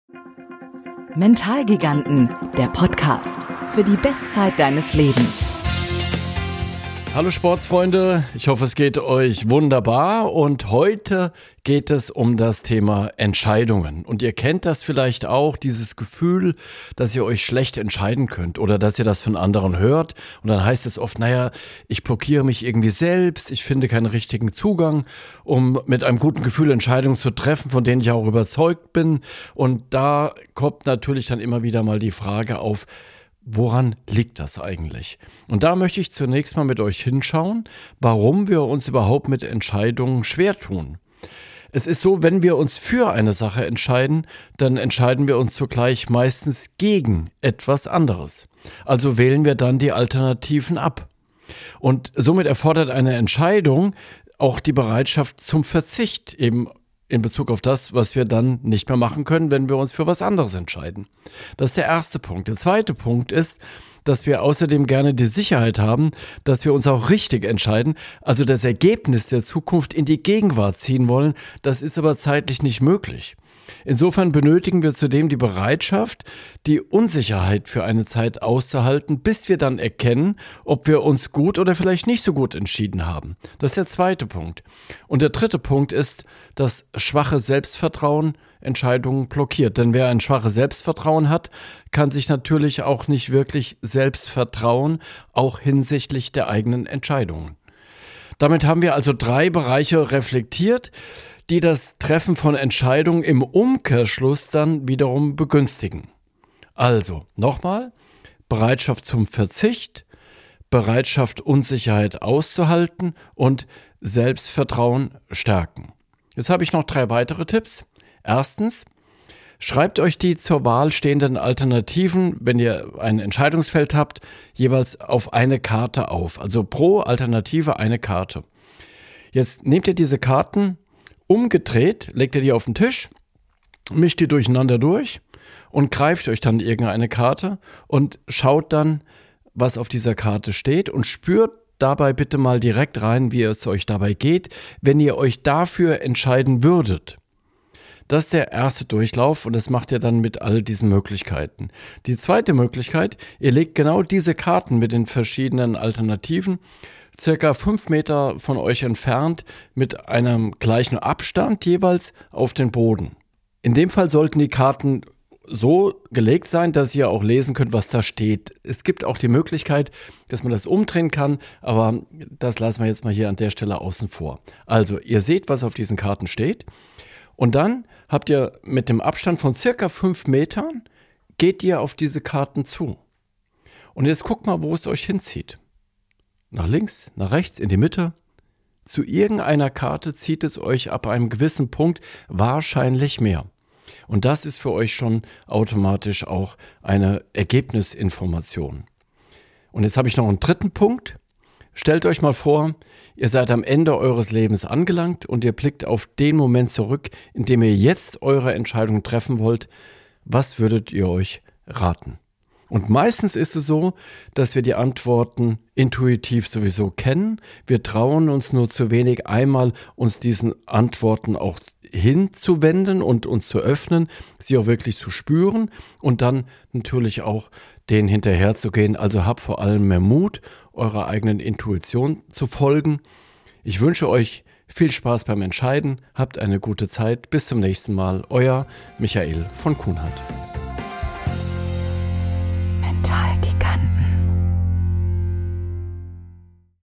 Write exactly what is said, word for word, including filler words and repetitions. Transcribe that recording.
Mentalgiganten, der Podcast für die Bestzeit deines Lebens. Hallo Sportsfreunde, ich hoffe, es geht euch wunderbar und heute geht es um das Thema Entscheidungen. Und ihr kennt das vielleicht auch, dieses Gefühl, dass ihr euch schlecht entscheiden könnt oder dass ihr das von anderen hört. Und dann heißt es oft, naja, ich blockiere mich irgendwie selbst, ich finde keinen richtigen Zugang, um mit einem guten Gefühl Entscheidungen zu treffen, von denen ich auch überzeugt bin. Und da kommt natürlich dann immer wieder mal die Frage auf, woran liegt das eigentlich? Und da möchte ich zunächst mal mit euch hinschauen, warum wir uns überhaupt mit Entscheidungen schwer tun. Es ist so, wenn wir uns für eine Sache entscheiden, dann entscheiden wir uns zugleich meistens gegen etwas anderes. Also wählen wir dann die Alternativen ab. Und somit erfordert eine Entscheidung auch die Bereitschaft zum Verzicht, eben in Bezug auf das, was wir dann nicht mehr machen können, wenn wir uns für was anderes entscheiden. Das ist der erste Punkt. Der zweite Punkt ist, dass wir außerdem gerne die Sicherheit haben, dass wir uns auch richtig entscheiden, also das Ergebnis der Zukunft in die Gegenwart ziehen wollen. Das ist aber zeitlich nicht möglich. Insofern benötigen wir zudem die Bereitschaft, die Unsicherheit für eine Zeit auszuhalten, bis wir dann erkennen, ob wir uns gut oder vielleicht nicht so gut entschieden haben. Das ist der zweite Punkt. Und der dritte Punkt ist, dass schwache Selbstvertrauen Entscheidungen blockiert. Denn wer ein schwaches Selbstvertrauen hat, kann sich natürlich auch nicht wirklich selbst vertrauen, auch hinsichtlich der eigenen Entscheidungen. Damit haben wir also drei Bereiche reflektiert, die das Treffen von Entscheidungen im Umkehrschluss dann wiederum begünstigen. Also, nochmal, Bereitschaft zum Verzicht, Bereitschaft, Unsicherheit auszuhalten und Selbstvertrauen stärken. Jetzt habe ich noch drei weitere Tipps. Erstens, schreibt euch die zur Wahl stehenden Alternativen, wenn ihr ein Entscheidungsfeld habt, jeweils auf eine Karte auf. Also pro Alternative eine Karte. Jetzt nehmt ihr diese Karten umgedreht, legt ihr die auf den Tisch, mischt die durcheinander durch und greift euch dann irgendeine Karte und schaut dann, was auf dieser Karte steht und spürt dabei bitte mal direkt rein, wie es euch dabei geht, wenn ihr euch dafür entscheiden würdet. Das ist der erste Durchlauf und das macht ihr dann mit all diesen Möglichkeiten. Die zweite Möglichkeit, ihr legt genau diese Karten mit den verschiedenen Alternativen circa fünf Meter von euch entfernt mit einem gleichen Abstand jeweils auf den Boden. In dem Fall sollten die Karten so gelegt sein, dass ihr auch lesen könnt, was da steht. Es gibt auch die Möglichkeit, dass man das umdrehen kann, aber das lassen wir jetzt mal hier an der Stelle außen vor. Also, ihr seht, was auf diesen Karten steht und dann habt ihr mit dem Abstand von circa fünf Metern, geht ihr auf diese Karten zu. Und jetzt guckt mal, wo es euch hinzieht. Nach links, nach rechts, in die Mitte. Zu irgendeiner Karte zieht es euch ab einem gewissen Punkt wahrscheinlich mehr. Und das ist für euch schon automatisch auch eine Ergebnisinformation. Und jetzt habe ich noch einen dritten Punkt. Stellt euch mal vor, ihr seid am Ende eures Lebens angelangt und ihr blickt auf den Moment zurück, in dem ihr jetzt eure Entscheidung treffen wollt. Was würdet ihr euch raten? Und meistens ist es so, dass wir die Antworten intuitiv sowieso kennen. Wir trauen uns nur zu wenig, einmal uns diesen Antworten auch hinzuwenden und uns zu öffnen, sie auch wirklich zu spüren und dann natürlich auch denen hinterherzugehen. Also habt vor allem mehr Mut, eurer eigenen Intuition zu folgen. Ich wünsche euch viel Spaß beim Entscheiden. Habt eine gute Zeit. Bis zum nächsten Mal. Euer Michael von Kuhnhardt.